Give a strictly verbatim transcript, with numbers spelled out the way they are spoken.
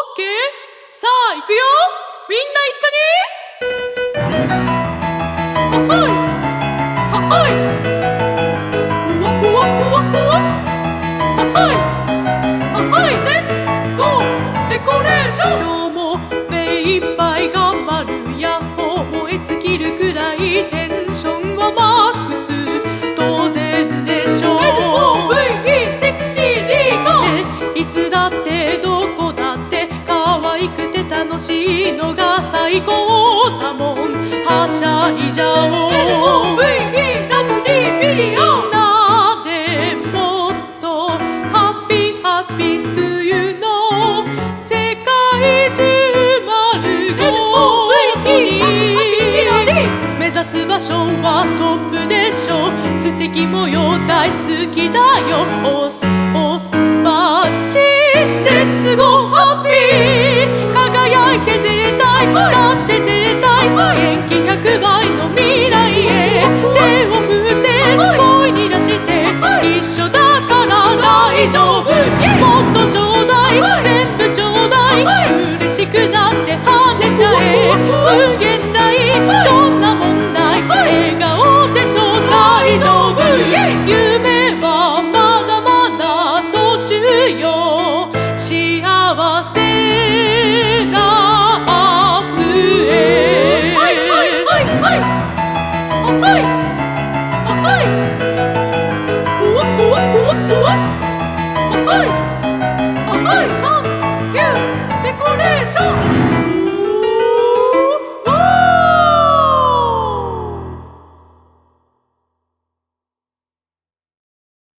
ケー、さあ行くよ、みんな一緒に。はっはいはっはい、ふわふわふわふわ、はっはいはっはい、レッツゴーデコレーション。今日も目いっぱい頑張るヤッホー、燃え尽きるくらいテンションはマックス、当然でしょう。 エルオーブイイー セクシーリーゴー、いつだってどこだって可愛くて楽しいのが最高だもん、はしゃいじゃおう。 エルオーブイイー ラブリービデオ、みんなでもっとハッピーハッピー梅雨の世界中丸ごとに目指す場所はトップでしょう、素敵模様大好きだよ。